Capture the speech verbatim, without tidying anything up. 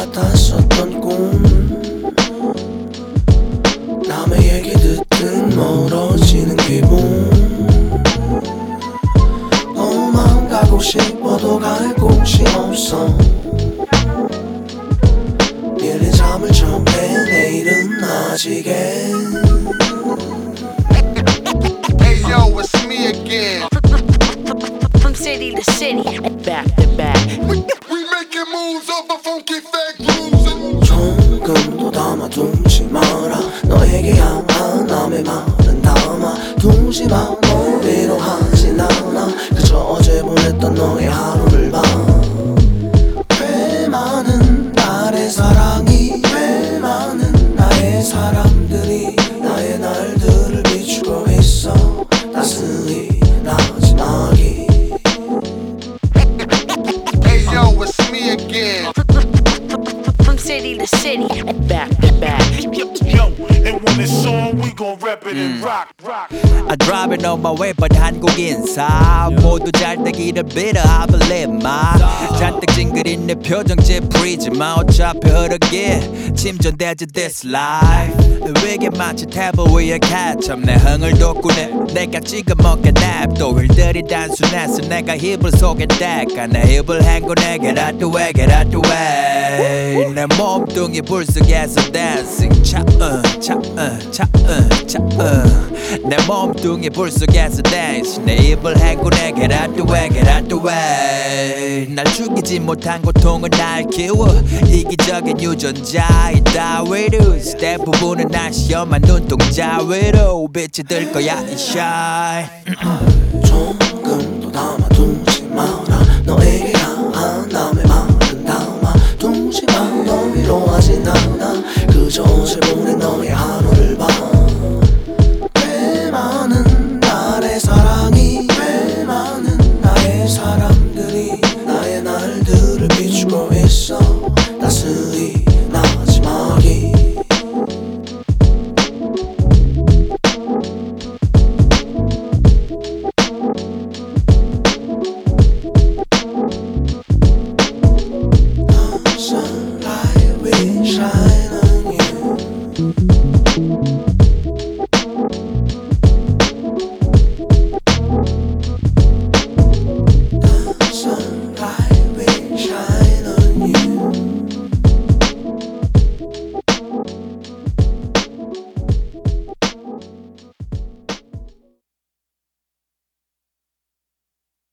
같았었던 꿈 남의 얘기 듣듯 멀어지는 기분 너만 가고 싶어도 갈 곳이 없어 밀린 잠을 청해 내일은 아직에 Hey yo, it's me again. From city to city, back to back. We, we making moves off a funky fat grooves. 조금도 담아두지 마라 너에게 향한 남의 말은 담아두지 마 널 위로하진 않아 그저 어제 보냈던 너의 하루를 봐 꽤 많은 나의 사랑이 꽤 많은 나의 사람들이 나의 날들을 비추고 있어 따스히 나지막이 Hey yo, it's me again. From city to city, back to back. Yo, and when it's on, we gon' rep it and rock, rock. I drive it on my way but 한국 인사 모두 잘 되기를 빌어 I believe my 잔뜩 찡그린 내 표정 찌푸리지 마 어차피 흐르게 침전되지 this life 위계 마치 테이블 위에 케첩 내 흥을 돋구네 내가 지금 먹게 냅둬 일들이 단순해서 내가 힙을 소개될까 내 힙을 헹구네 Get out the way, get out the way 내 몸뚱이 불속에서 dancing 차은 차은 차은 차은 내 몸뚱이 불속에서 dance 내 입을 헹구네 Get out the way, get out the way 날 죽이지 못한 고통은 날 키워 이기적인 유전자이다 위로 대부분은 날 시험한 눈동자 위로 빛이 들 거야 이 shine 조금도 담아두지 마라 너에게 향한 남의 말은 담아두지 마 널 위로하진 않아 그저 어제 보낸 너의 하루를 봐 꽤 많은 나의 사랑이 꽤 많은 나의 사람들이 나의 날들을 비추고 있어 따스히